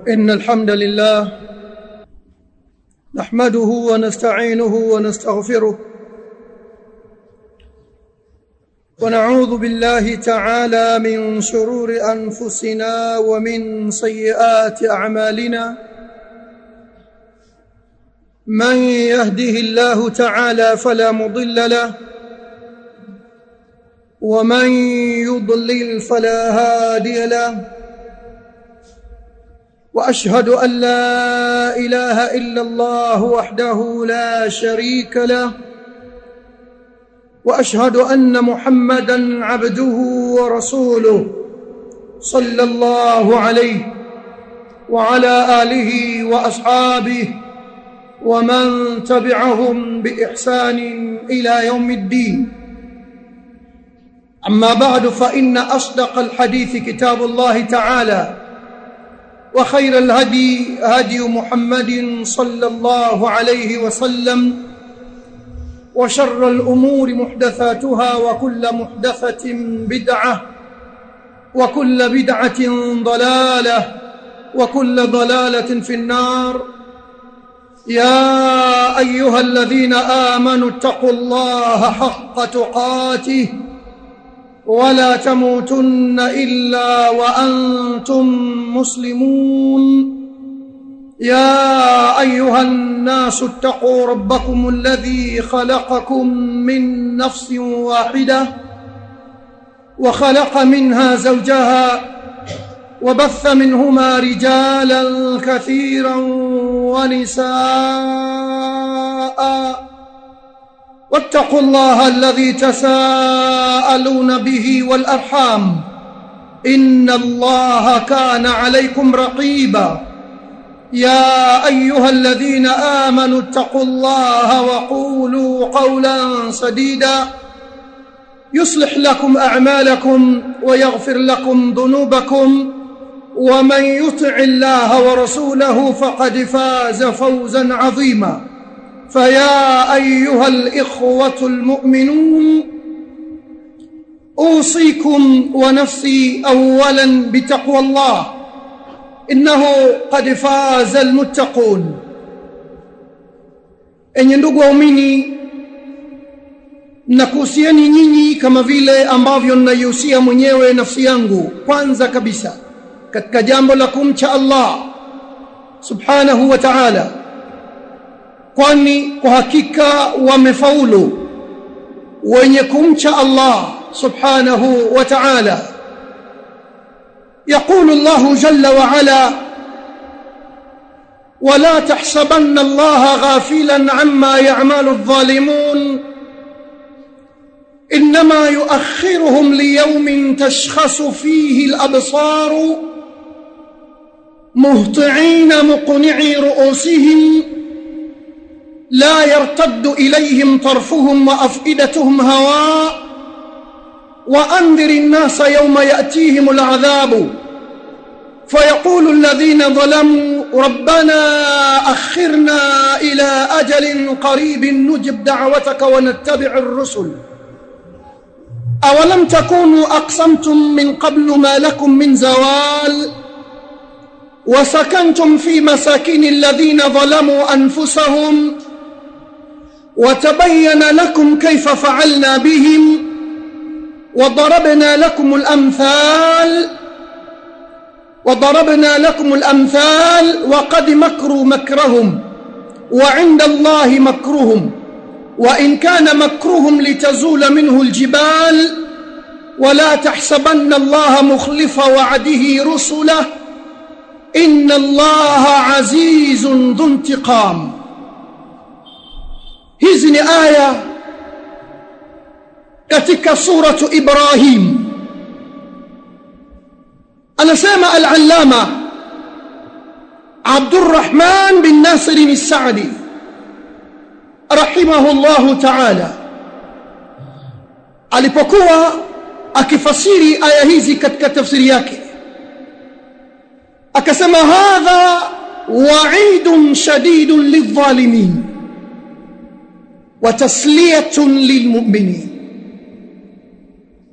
إن الحمد لله نحمده ونستعينه ونستغفره ونعوذ بالله تعالى من شرور أنفسنا ومن سيئات أعمالنا من يهده الله تعالى فلا مضل له ومن يضلل فلا هادي له وأشهد أن لا إله إلا الله وحده لا شريك له وأشهد أن محمدًا عبده ورسوله صلى الله عليه وعلى آله وأصحابه ومن تبعهم بإحسان إلى يوم الدين. أما بعد، فإن أصدق الحديث كتاب الله تعالى، وخير الهدي هدي محمد صلى الله عليه وسلم، وشر الأمور محدثاتها، وكل محدثة بدعة، وكل بدعة ضلالة، وكل ضلالة في النار. يا أيها الذين آمنوا اتقوا الله حق تقاته ولا تموتن إلا وأنتم مسلمون. يا أيها الناس اتقوا ربكم الذي خلقكم من نفس واحدة وخلق منها زوجها وبث منهما رجالا كثيرا ونساء، واتقوا الله الذي تساءلون به والأرحام إن الله كان عليكم رقيبا. يا أيها الذين آمنوا اتقوا الله وقولوا قولا سديدا يصلح لكم أعمالكم ويغفر لكم ذنوبكم، ومن يطع الله ورسوله فقد فاز فوزا عظيما. فيا أيها الإخوة المؤمنون، أوصيكم ونفسي أولا بتقوى الله، إنه قد فاز المتقون. Enyi ndugu waumini, nakuhusieni nyinyi kama vile ambavyo ninaihusia mwenyewe nafsi yangu, kwanza kabisa katika jambo la kumcha Allah subhanahu wa ta'ala, kwani kwa hakika wamefaulu wenye kumcha Allah subhanahu wa ta'ala. يقول الله جل وعلا: ولا تحسبن الله غافلا عما يعمل الظالمون إنما يؤخرهم ليوم تشخص فيه الأبصار مهطعين مقنعي رؤوسهم لا يرتد إليهم طرفهم وأفئدتهم هواء وأنذر الناس يوم يأتيهم العذاب فيقول الذين ظلموا ربنا أخرنا إلى أجل قريب نجب دعوتك ونتبع الرسل أولم تكونوا أقسمتم من قبل ما لكم من زوال وسكنتم في مساكن الذين ظلموا أنفسهم وتبين لكم كيف فعلنا بهم وضربنا لكم الأمثال وقد مكروا مكرهم وعند الله مكرهم وإن كان مكرهم لتزول منه الجبال ولا تحسبن الله مخلف وعده رسله إن الله عزيز ذو انتقام. Hizi ni aya katika suratu Ibrahim. Anasema al-Allama Abdurrahman bin Nasir al-Sa'di rahimahullahu ta'ala, alipokuwa akifasiri aya hizi katika tafsiri yake, akasema hadha wa'idun shadidun lidh-dhalimin wa tasliyatun lilmu'minin.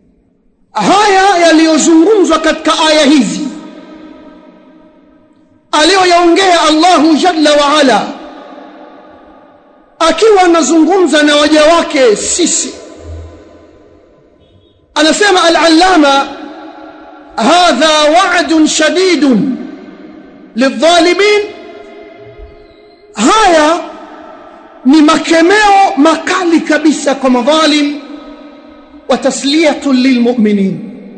Haya yaliyozungumzwa katika aya hizi aliyoyaongea Allahu jalla wa ala akiwa anazungumza na waja wake sisi. Anasema al-allama hadha wa'dun shadidun lidh-dhalimin, haya ni makemeo makali kabisa kwa madhalim, wa tasliyatun lilmu'minin.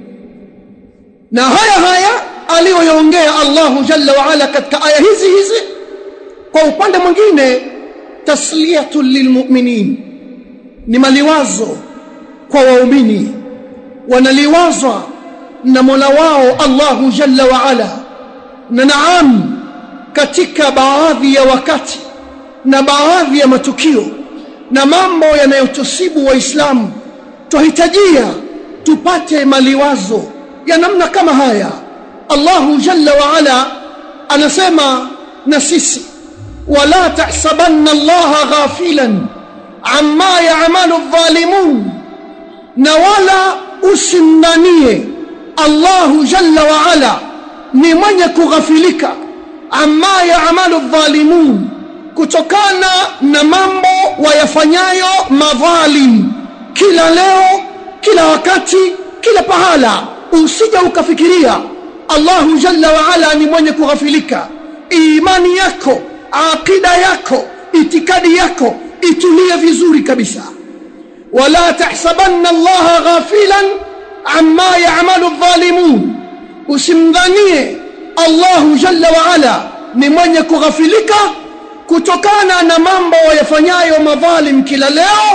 Na haya aliyoyaongea Allahu jalla wa ala katika aya hizi kwa upande mwingine tasliyatun lilmu'minin, ni maliwazo kwa waumini, wanaliwazwa na Mola wao Allahu jalla wa ala. Na naam, katika baadhi ya wakati na baadhi ya matukio na mambo yanayotusibu waislamu tuhitajia tupate maliwazo ya namna kama haya. Allahu jalla wa ala anasema na sisi, wala tahsabanna Allaha ghafilan amma ya'malu adh-dhalimun, na wala usimdhanie Allahu jalla wa ala ni mwenye kughafilika amma ya'malu adh-dhalimun, kutokana na mambo wayafanyayo madhalim kila leo, kila wakati, kila pahala. Usije ukafikiria Allahu jalla wa ala ni mwenye kughafilika. Imani yako, aqida yako, itikadi yako itulie vizuri kabisa. Wala tahsabanna Allaha ghafilan amma ya'malu adh-dhalimun, usimdhanie Allahu jalla wa ala ni mwenye kughafilika kutokana na mambo yafanyayo madhalim kila leo.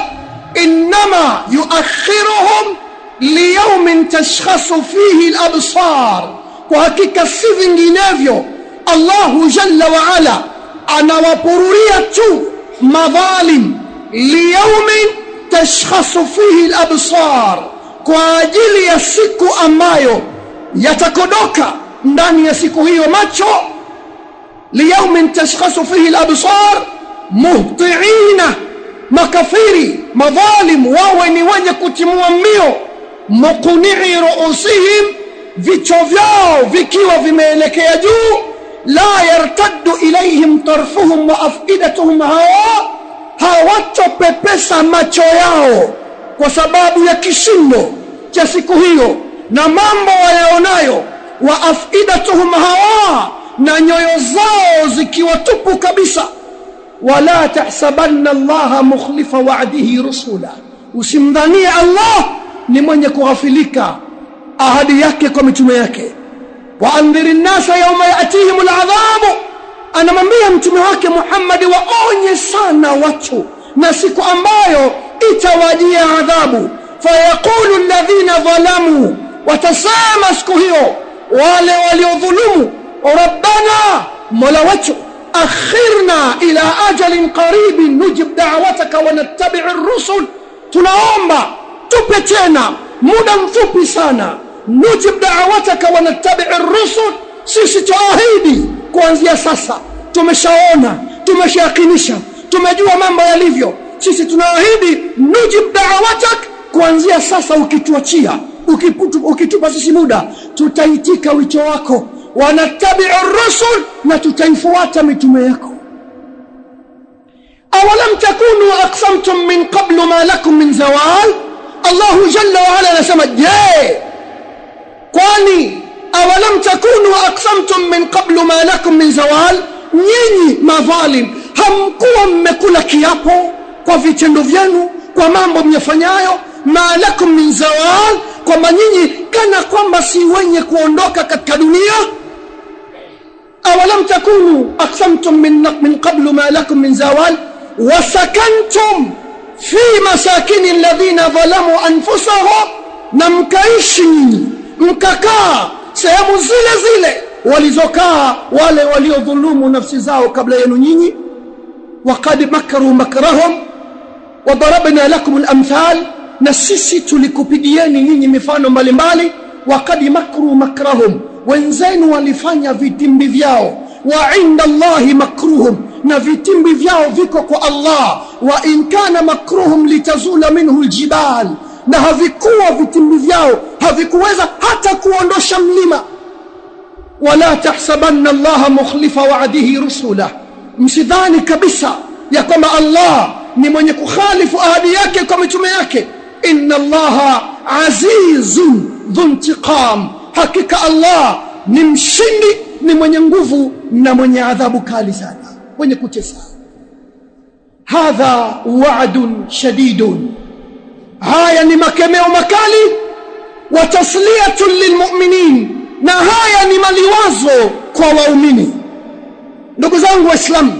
Innama yuakhiruhum liyawmin tashkhasu fihi al-absar, kwa hakika si vinginevyo Allahu jalla wa ala anawapururia tu madhalim liyawmin tashkhasu fihi al-absar, kwa ajili ya siku ambayo yatakodoka ndani ya siku hiyo macho. liyawmin tashkhasu fihi al-absar muhti'ina, makafiri madhalim wawe ni wenye kutimua mbio, muqni'i ru'usihim, vichwa vyao vikiwa vimeelekea juu, la yartaddu ilayhim tarfuhum wa afidatuhum hawa, hawatopepesa macho yao kwa sababu ya kishindo cha siku hiyo na mambo wayaonayo, wa afidatuhum hawa, na nyoyo zao zikiwa tupu kabisa. Wala tahsabanna Allaha mukhlifa wa'dihi rusula, usimdhanie Allah ni mwenye kughafilika ahadi yake kwa mitume yake. Wa andhirin nasa yawma ya'tihimul adhabu, anamwambia mtume wake Muhammad waonye sana watu na siku ambayo itawajia adhabu. Fayaqulu alladhina dhalamu, watasema siku hiyo wale waliodhulumu, rabbana, mola wetu, akhirna ila ajalin qaribin nujib da'wataka wa nattabi'ir rusul, tunaomba tupe tena muda mfupi sana, nujib da'wataka wa nattabi'ir rusul, sisi tuahidi kuanzia sasa tumeshaona, tumeshayakinisha, tumejua mambo yalivyo, sisi tunaahidi nujib da'watak, kuanzia sasa ukituachia, ukitupa sisi muda, tutaitika wito wako, wa nattabi'ir rusul, na tutaifuata mitume yako. awalam takunu aqsamtum min qablu ma lakum min zawal, Allahu jalla wa ala anasema, je, kwani awalam takunu aqsamtum min qablu ma lakum min zawal, nyinyi madhalim hamkuwa mmekula kiapo kwa vitendo vyenu, kwa mambo myafanyayo, ma lakum min zawal, kwamba nyinyi kana kwamba si wenye kuondoka katika dunia. awalam takunu aqsamtum min qablu ma lakum min zawal wasakantum fi masakini alladhina dhalamu anfusahum, na mkaishi nyinyi, mkakaa sehemu zile zile walizokaa wale waliodhulumu nafsi zao kabla yenu nyinyi. waqad makaru makrahum wa darabna lakum al-amthal, na sisi tulikupigieni nyinyi mifano mbalimbali. waqad makru makrahum, wenzenu walifanya vitimbi vyao. wa inda Allahi makruhum, na vitimbi vyao viko kwa Allah. wa in kana makruhum litazula minhu aljibal, na havikuwa vitimbi vyao havikuweza hata kuondosha mlima. wala tahsabanna Allah mukhlifa wa'dihi rusulah, msidhani kabisa ya kwamba Allah ni mwenye kukhalifu ahadi yake kwa mitume yake. Inna Allah azizun dhuntiqam, hakika Allah ni mshindi, ni mwenye nguvu na mwenye adhabu kali sana, mwenye kutesa. Hadha wa'dun shadidun, haya ni makemeo makali, wa tasliyatun lilmu'minin, na haya ni maliwazo kwa waumini. Ndugu zangu Waislamu,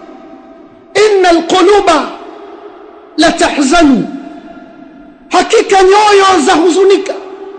innal quluba la tahzanu, hakika nyoyo za huzunika.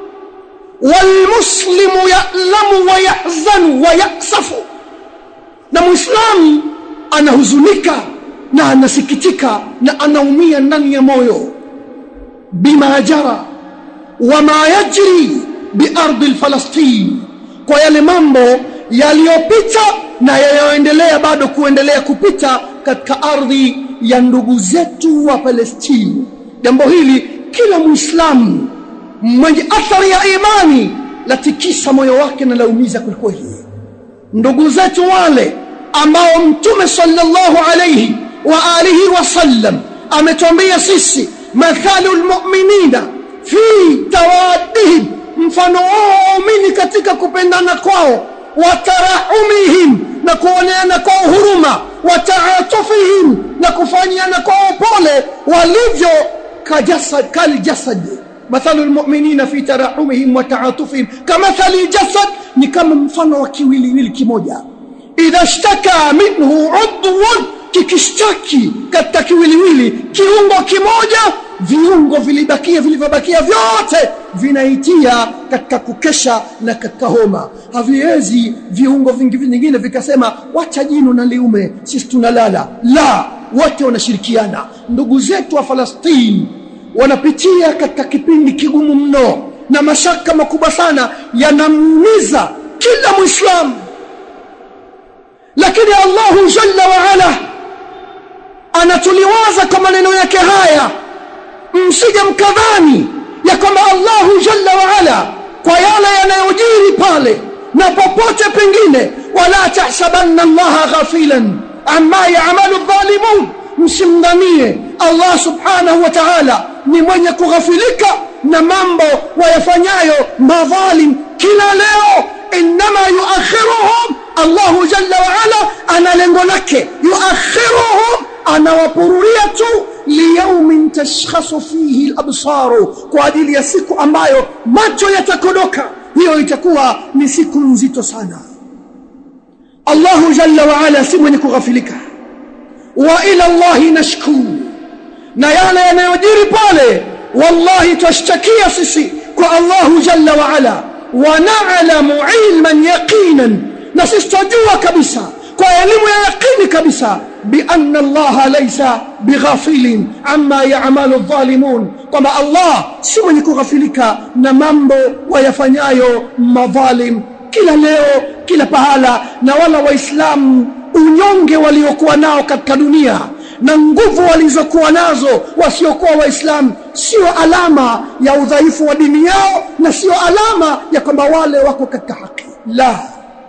Wal muslimu ya'lamu wa yahzanu wa yaksafu, na muislamu anahuzunika na anasikitika na anaumia ndani ya moyo. Bima jara wa ma yajri bi ardi Falastin, kwa yale mambo yaliyopita na yayoendelea bado kuendelea kupita katika ardhi ya ndugu zetu wa Palestina. Jambo hili kila muislamu mwenye athari ya imani latikisa moyo wake na laumiza kweli. Ndugu zetu wale ambao Mtume sallallahu alayhi wa alihi wasallam ametuambia sisi, mathalul mu'minina fi tawaddihim, mfano wao waumini katika kupendana kwao, wa tarahumihim, na kuoneana kwa huruma, wa ta'atufihim, na kufanyiana kwa upole, walivyo kal jasad. Mathalul mu'minina fi tarahumihim wa ta'atufihim kamathali jasad, ni kama mfano wa kiwiliwili kimoja. Idha ishtaka minhu udhun, kikishtaki katika kiwiliwili kiungo kimoja, viungo vilivyobakia vyote vinaitia katika kukesha na katika homa. Haviwezi viungo vingine vikasema wacha jino na liume, sisi tunalala. La, wote wanashirikiana. Ndugu zetu wa Palestina wanapitia katika kipindi kigumu mno, na mashaka makubwa sana yanamuumiza kila Muislamu. Lakini Allahu Jalla wa Ala anatuliwaza kwa maneno yake haya, msije mkadhani ya kwamba Allahu Jalla wa Ala kwa yale yanayojiri pale na popote pengine, wala tahsabanna Allaha ghafilan amma ya'malu adh-dhalimun, msimdhanie Allah subhanahu wa ta'ala ni mwenye kughafilika na mambo wayafanyayo madhalim kila leo. Inma yuakhiruhum, Allahu Jalla wa Ala ana lengo lake, yuakhiruhum, anawapururia tu, liyaumin tashkhasu fihi al-absaru, kwa ajili ya siku ambayo macho yatakodoka. Hiyo itakuwa ni siku nzito sana. Allahu Jalla wa Ala si mwenye kughafilika. Wa ila Allahi nashku, na yale yanayojiri pale wallahi twashtakia sisi kwa Allahu Jalla wa Ala. Wa na'lamu ilman yaqinan, na sisi tunajua kabisa kwa elimu ya yaqini kabisa, bi anna Allah laysa bighafilin amma ya'malu adh-dhalimun, kwamba Allah si mwenye kughafilika na mambo wayafanyayo madhalim kila leo kila pahala. Na wala Waislamu unyonge waliokuwa nao katika dunia na nguvu walizokuwa nazo wasiokuwa Waislamu sio alama ya udhaifu wa dini yao, na sio alama ya kwamba wale wako katika haki. La,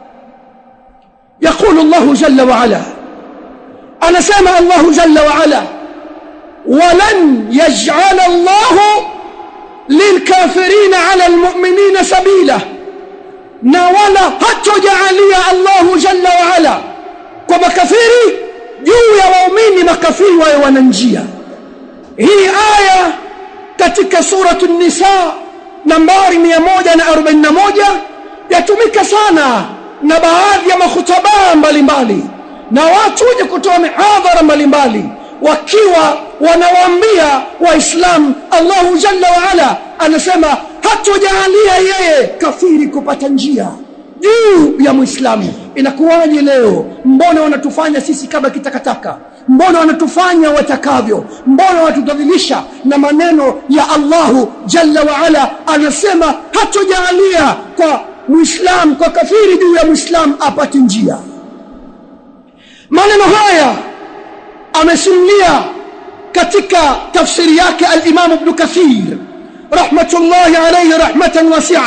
yakulu Allahu Jalla wa Ala, anasema Allahu Jalla wa Ala, walan yaj'ala Allahu lilkafirina ala almu'minina sabila, na wala hatojalia Allahu Jalla wa Ala kwa makafiri juu ya waumini makafiri wawe wana njia. Hii aya katika suratu Nisa nambari 141 yatumika sana na baadhi ya makhutaba mbalimbali na watu wenye kutoa mihadhara mbalimbali, wakiwa wanawaambia Waislamu Allahu Jalla wa Ala anasema hatojalia yeye kafiri kupata njia juu ya Muislamu. Inakuwaje leo? Mbona wanatufanya sisi kama kitakataka? Mbona wanatufanya watakavyo? Mbona watudhalilisha na maneno ya Allahu Jalla wa Ala anasema hatojalia kwa Muislamu, kwa kafiri juu ya Muislamu apate njia. Maneno haya amesimulia katika tafsiri yake al-Imam Ibn Kathir rahmatullahi alayhi rahmatan wasi'a,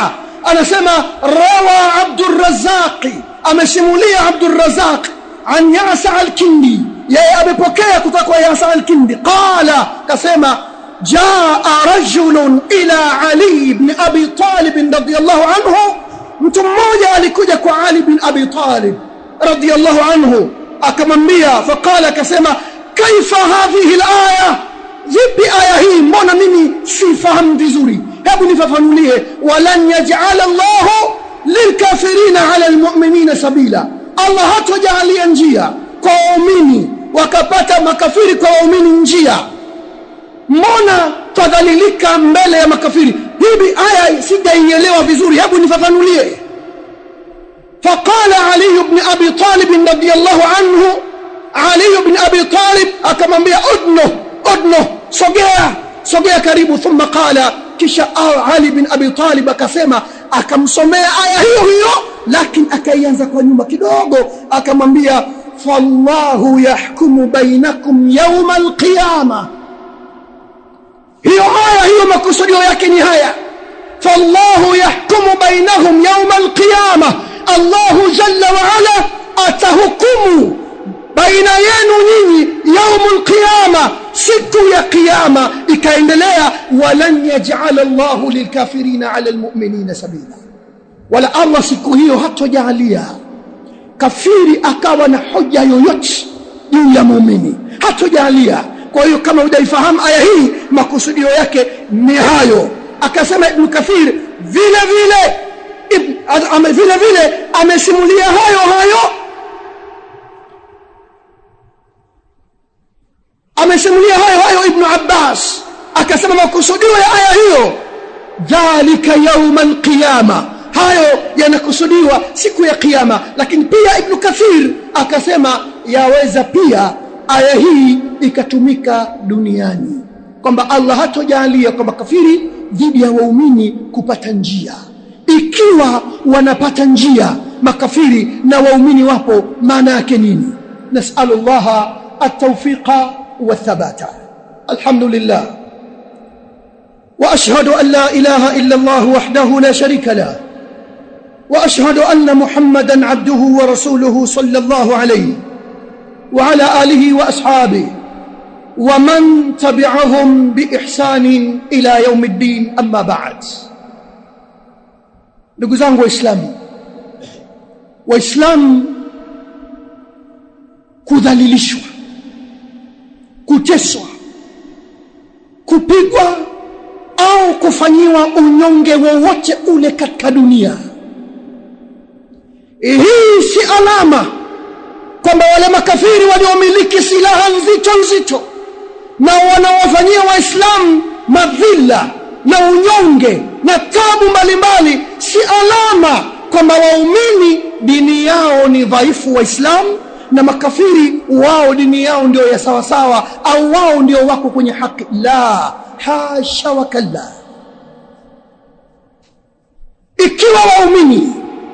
anasema rawa Abdul Razzaq, amesimulia Abdul Razzaq an Yasa al-Kindi, yeye amepokea kutoka kwa Yasa al-Kindi, qala, kasema jaa rajulun ila Ali ibn Abi Talib radiyallahu anhu, mtu mmoja alikuja kwa Ali ibn Abi Talib radiyallahu anhu akamwambia, faqala, kasema kaifa hadhihi al-aya, vipi aya hii, mbona mimi sifahamu vizuri, hebu nifafanulie. Walan yaj'al Allahu lilkafirina 'ala almu'minina sabila, Allah hatojalia njia kwa waumini wakapata makafiri kwa waumini njia, mbona tadhalilika mbele ya makafiri, hivi aya sijaielewa vizuri, hebu nifafanulie. Faqala Ali ibn Abi Talib radiyallahu anhu, Ali ibn Abi Talib akamwambia udno, sogea karibu. Thumma qala, kisha Ali ibn Abi Talib akasema, akamsomea aya hiyo, lakini akaianza kwa nyuma kidogo, akamwambia fallahu yahkumu bainakum yawm alqiyama. Hiyo aya hiyo makusudio yake ni haya, fallahu yahkumu bainahum yawm alqiyama, Allahu jalla wa ala atahukumu baina yenu nyinyi yaumul qiyama, siku ya qiyama. Ikaendelea, walan yaj'al Allahu lilkafirina 'ala almu'minina sabila, wala Allah siku hiyo hatojalia kafiri akawa na hoja yoyote juu ya muumini, hatojalia. Kwa hiyo kama hujaifahamu aya hii makusudio yake ni hayo. Akasema Ibn Kathir vile vile amesimulia hayo amesimulia hayo Ibn Abbas, akasema makusudio ya aya hiyo dhalika yawm alqiyama, hayo yanakusudiwa siku ya kiyama. Lakini pia Ibn Kathir akasema yaweza pia aya hii ikatumika duniani, kwamba Allah hatojalia kwamba kafiri dhidi ya waumini kupata njia. Ikiwa wanapata njia makafiri na waumini wapo, maana yake nini? Nas'alullaha at-tawfiqa والثبات. الحمد لله وأشهد أن لا إله إلا الله وحده لا شريك له، وأشهد أن محمدا عبده ورسوله صلى الله عليه وعلى آله وأصحابه ومن تبعهم بإحسان إلى يوم الدين. أما بعد، ndugu zangu Waislamu, kudhalilishwa, kuteswa, kupigwa au kufanyiwa unyonge wowote ule katika dunia, hii si alama kwamba wale makafiri waliomiliki silaha nzito na wanawafanyia Waislamu madhila na unyonge na tabu mbalimbali, si alama kwamba waumini dini yao ni dhaifu Waislamu na makafiri wao dini yao ndio ya sawa sawa, au wao ndio wako kwenye haki. La, hasha wa kalla. Ikiwa waumini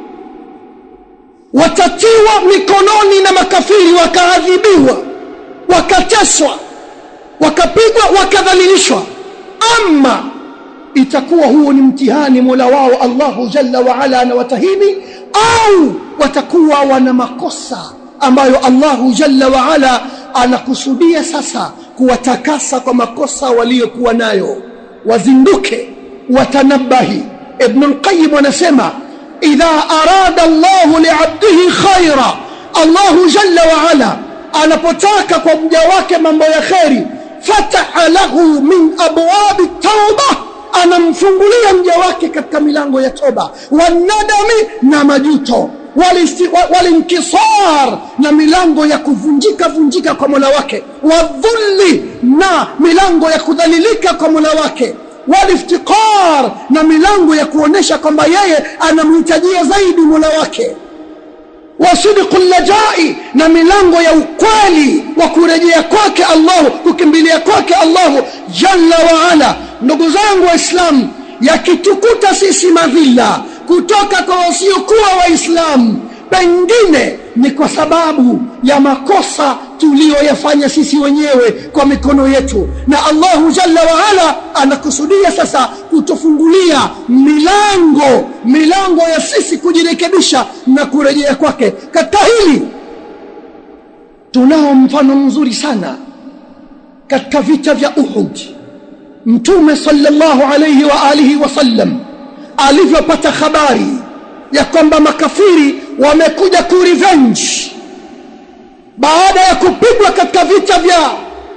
watatiwa mikononi na makafiri, wakaadhibiwa, wakateswa, wakapigwa, wakadhalilishwa, ama itakuwa huo ni mtihani Mola wao Allahu jalla wa ala na watahini, au watakuwa wana makosa ambayo Allahu jalla wa ala anakusudia sasa kuwatakasa kwa makosa waliokuwa nayo. Wazinduke, watanabahi. Ibn al-Qayyim anasema idha arada Allahu li'abdihi khaira, Allahu jalla wa ala anapotaka kwa mja wake mambo ya khairi, fataha lahu min abwabi tauba, anamfungulia mja wake katika milango ya toba, wanadami na majuto, walinkisar na milango ya kuvunjika kwa Mola wake, wadhulli na milango ya kudhalilika kwa Mola wake, waliftiqar na milango ya kuonesha kwamba yeye anamhitajia zaidi Mola wake, wasidqul lajai na milango ya ukweli wa kurejea kwake Allah, kukimbilia kwake Allah jalla wa ala. Ndugu zangu Waislamu, yakitukuta sisi madhila kutoka kwa wasiokuwa Waislamu, pengine ni kwa sababu ya makosa tulioyafanya sisi wenyewe kwa mikono yetu. Na Allahu Jalla wa Ala anakusudia sasa kutufungulia milango ya sisi kujirekebisha na kurejea kwake. Katika hili tunao mfano mzuri sana katika vita vya Uhud. Mtume sallallahu alayhi wa alihi wasallam alivyopata habari ya kwamba makafiri wamekuja ku revenge baada ya kupigwa katika vita vya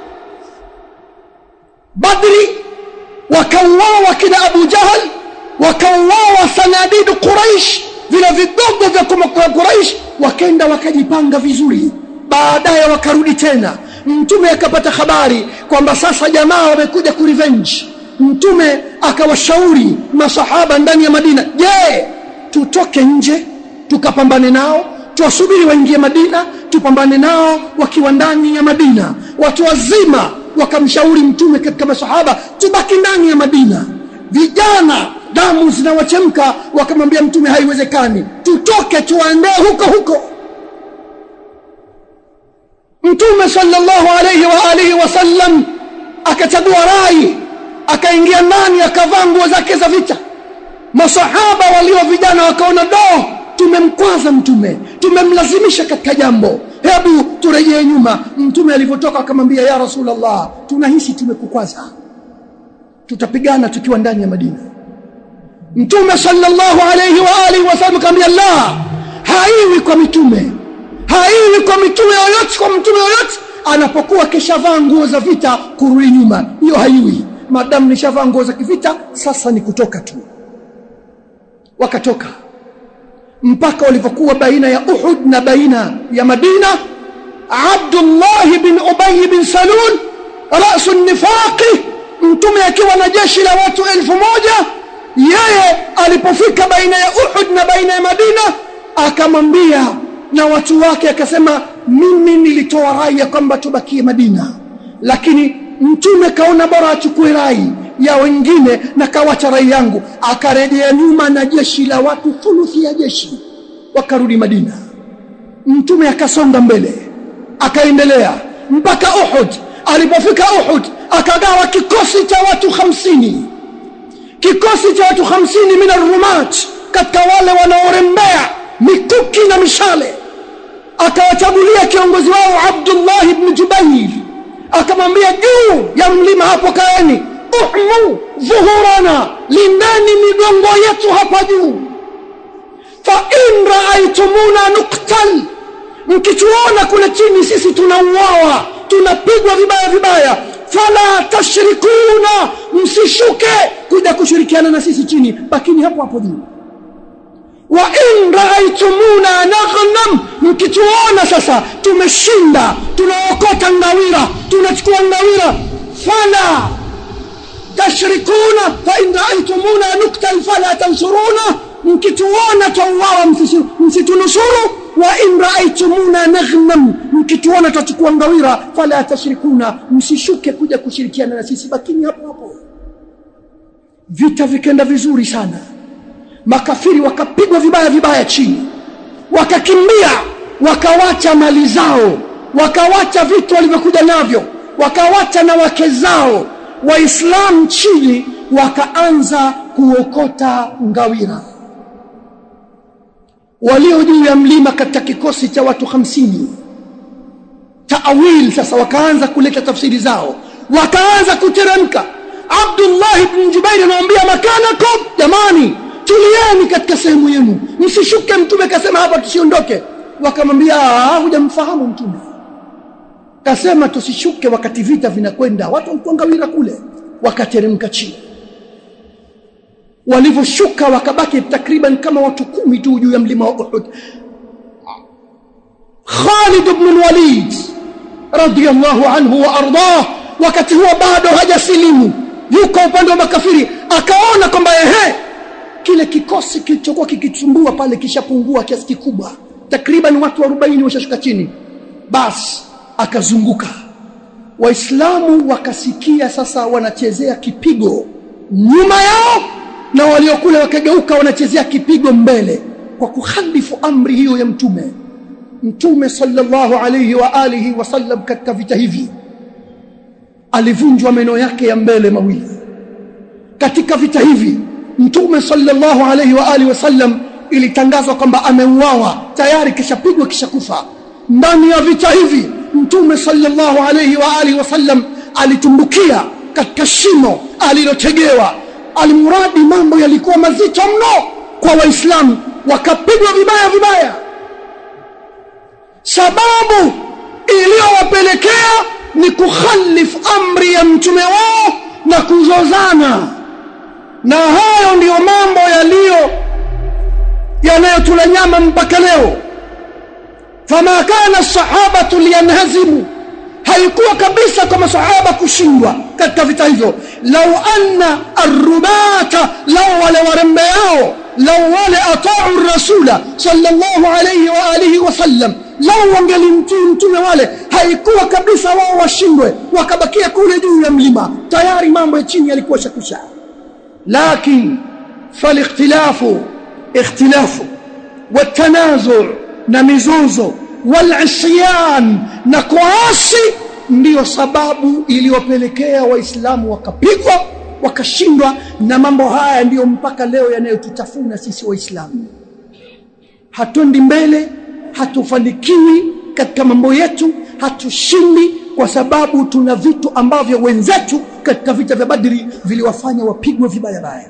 Badri, wakauawa kina Abu Jahal, wakauawa sanadid Quraish, vile vidogo vya Quraish, wakaenda wakajipanga vizuri. Baadaye wakarudi tena. Mtume akapata habari kwamba sasa jamaa wamekuja ku revenge. Mtume akawashauri masahaba ndani ya Madina, je, tutoke nje tukapambane nao, tuwasubiri waingie Madina tupambane nao wakiwa ndani ya Madina? Watu wazima wakamshauri Mtume katika masahaba, tubaki ndani ya Madina. Vijana damu zinawachemka wakamwambia Mtume, haiwezekani, tutoke tuandae huko. Mtume sallallahu alayhi wa alihi wasallam akachagua rai, akaingia ndani, akavaa nguo zake za vita. Masahaba walio vijana wakaona, tumemkwaza Mtume, tumemlazimisha katika jambo, hebu turejee nyuma. Mtume alipotoka akamwambia, ya Rasulullah, tunahisi tumekukwaza, tutapigana tukiwa ndani ya Madina. Mtume sallallahu alayhi wa alihi wasallam akamwambia, la, haiwi kwa mitume, haiwi kwa mitume yoyote. Kwa mtume yoyote anapokuwa keshavaa nguo za vita kurudi nyuma, hiyo haiwi. Madamu nishavaa nguo za kivita, sasa ni kutoka tu. Wakatoka mpaka walipokuwa baina ya Uhud na baina ya Madina. Abdullah bin Ubay bin Salul, rasu an-nifaqi, Mtume akiwa na jeshi la watu 1000, yeye alipofika baina ya Uhud na baina ya Madina akamwambia na watu wake, akasema, mimi nilitoa rai ya kwamba tubakie Madina, lakini Mtume kaona bora achukue rai ya wengine na kawacha rai yangu. Akarejea nyuma na jeshi la watu, thuluthi ya jeshi, wakarudi Madina. Mtume akasonga mbele, akaendelea mpaka Uhud. Alipofika Uhud akagawa kikosi cha watu 50, kikosi cha watu 50 min ar-rumat, katika wale wanaorembea mikuki na mishale. Akawachagulia kiongozi wao Abdullah ibn Jubair, akamwambia, juu ya mlima hapo kaeni, uhmu dhuhurana, lindani migongo yetu hapa juu. Fa in raaitumuna nuqtal, mkituona kule chini sisi tunauawa, tunapigwa vibaya, fala tashrikuna, msishuke kuja kushirikiana na sisi chini, bakini hapo juu. Wa in raaitumuna naghnam, mkituona sasa tumeshinda, tunaokota ngawira, tunachukua ngawira, fala tashrikuna, fa in raaitumuna nuqtal fala tansuruna, mkituona tuuawa msitunusuru. Wa in raaitumuna naghnam, mkituona tutachukua ngawira, fala tashrikuna, msishuke kuja kushirikiana na sisi, bakini hapo. Vita vikenda vizuri sana. Makafiri wakapigwa vibaya chini, wakakimbia, wakawacha mali zao, wakawacha vitu walivyokuja navyo, wakawacha na wake zao. Waislamu chini wakaanza kuokota ngawira. Walio juu ya mlima katika kikosi cha watu 50, taawil sasa wakaanza kuleta tafsiri zao, wakaanza kuteremka. Abdullah ibn Jubair anawaambia, makanakum, jamani tulieni katika sehemu yenu, msishuke. Mtume kasema hapa tusiondoke. Wakamwambia, hujamfahamu Mtume, kasema tusishuke wakati vita vinakwenda, watu mtongawira kule. Wakateremka chini. Walivyoshuka wakabaki takriban kama watu 10 tu juu ya mlima wa Uhud. Khalid ibn al-Walid radiyallahu anhu wa ardah, wakati huo bado hajasilimu, yuko upande wa makafiri, akaona kwamba kile kikosi kilichokuwa kikitumbua pale kishapungua kiasi kikubwa, takriban watu 40 washashuka chini. Basi akazunguka. Waislamu wakasikia sasa wanachezea kipigo nyuma yao, na waliokule wakageuka wanachezea kipigo mbele, kwa kukhalifu amri hiyo ya Mtume. Mtume sallallahu alayhi wa alihi wasallam katika vita hivi alivunjwa meno yake ya mbele mawili. Katika vita hivi Mtume sallallahu alayhi wa alihi wasallam ilitangazwa kwamba ameuawa tayari, kishapigwa kishakufa. Ndani ya vita hivi Mtume sallallahu alayhi wa alihi wasallam alitumbukia katika shimo alilotegewa. Alimradi mambo yalikuwa mazito mno kwa Waislamu, wakapigwa vibaya. Sababu iliyowapelekea ni kukhalifu amri ya mtume wao na kuzozana. Na hayo ndiyo mambo yanayotula nyama mpaka leo. Fama kana sahabatu liyanhazimu, haikuwa kabisa kwa masahaba kushindwa katika vita hivyo. Lau anna arrubata, lau wale warembe yao, lau wale ata'u rasula sallallahu alayhi wa alihi wasallam, lau wangelimtii mtume wale, haikuwa kabisa wao washindwe wakabakia kule juu ya mlima. Tayari mambo ya chini yalikuwa shakusha. Lakin falikhtilafu ikhtilafu watanazu' na mizozo wal-isyan na kuasi ndiyo sababu iliyopelekea Waislamu wakapigwa wakashindwa. Na mambo haya ndiyo mpaka leo yanayotutafuna sisi Waislamu. Hatuendi mbele, hatufanikiwi katika mambo yetu, hatushindi kwa sababu tuna vitu ambavyo wenzetu katika vita vya Badri viliwafanya wapigwe vibaya.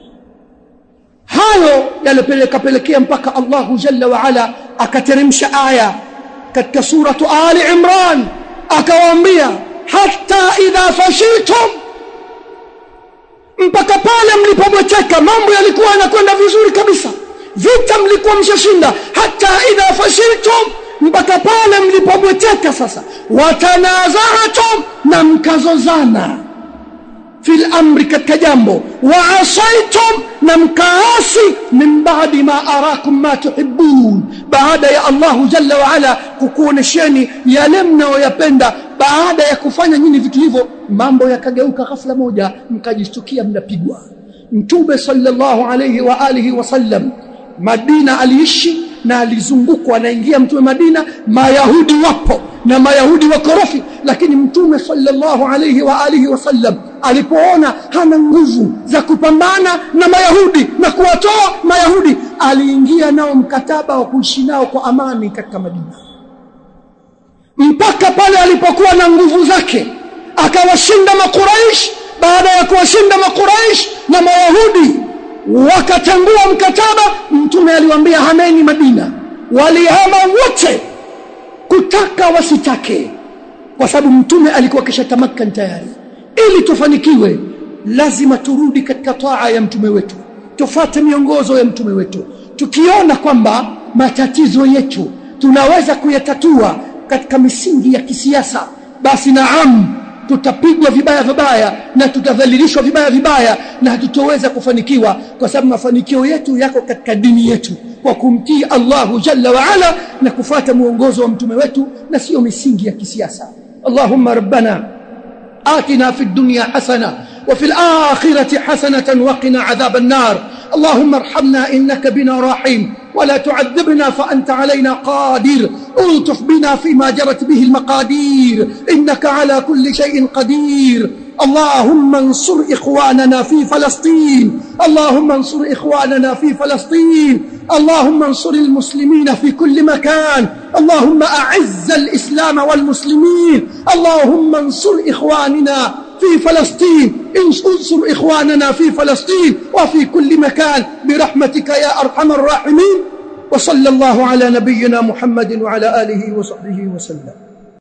Hayo yalipelekea mpaka Allahu Jalla wa Ala akateremsha aya katika suratu Ali Imran, akawaambia hatta idha fashiltum, mpaka pale mlipobweteka, mambo yalikuwa yanakwenda vizuri kabisa, vita mlikuwa mshashinda. Hatta idha fashiltum, mpaka pale mlipobweteka sasa. Watanaza'tum, na mkazozana. Fil amri, katika jambo. Wa asaitum, na mkaasi. Min ba'di ma arakum ma tuhibbun, baada ya Allahu Jalla wa Ala kukuonesheni yale mnayoyapenda. Baada ya kufanya nyinyi vitu hivyo, mambo yakageuka ghafla moja, mkajistukia mnapigwa. Mtume sallallahu alayhi wa alihi wasallam Madina aliishi na alizungukwa. Anaingia Mtume Madina, Mayahudi wapo na Mayahudi wakorofi, lakini Mtume sallallahu alayhi wa alihi wasallam alipoona hana nguvu za kupambana na Mayahudi na kuwatoa Mayahudi, aliingia nao mkataba wa kuishi nao kwa amani katika Madina, mpaka pale alipokuwa na nguvu zake akawashinda Makuraish. Baada ya kuwashinda Makuraish na Mayahudi wakatangua mkataba, Mtume aliwaambia hameni Madina. Walihama wote, kutaka wasitake, kwa sababu Mtume alikuwa kishatamakan tayari. Ili tufanikiwe lazima turudi katika taa ya mtume wetu, tufuate miongozo ya mtume wetu. Tukiona kwamba matatizo yetu tunaweza kuyatatua katika misingi ya kisiasa, basi naam, tutapigwa vibaya na tutadhalilishwa vibaya na hatutoweza kufanikiwa, kwa sababu mafanikio yetu yako katika dini yetu kwa kumtii Allahu Jalla wa Ala na kufuata muongozo wa mtume wetu na sio misingi ya kisiasa. Allahumma rabbana آتنا في الدنيا حسنة وفي الآخرة حسنة وقنا عذاب النار. اللهم ارحمنا إنك بنا رحيم ولا تعذبنا فأنت علينا قادر. الطف بنا فيما جرت به المقادير إنك على كل شيء قدير. اللهم انصر إخواننا في فلسطين، اللهم انصر إخواننا في فلسطين، اللهم انصر المسلمين في كل مكان. اللهم أعز الإسلام والمسلمين. اللهم انصر إخواننا في فلسطين، انصر إخواننا في فلسطين وفي كل مكان برحمتك يا أرحم الراحمين. وصلى الله على نبينا محمد وعلى آله وصحبه وسلم.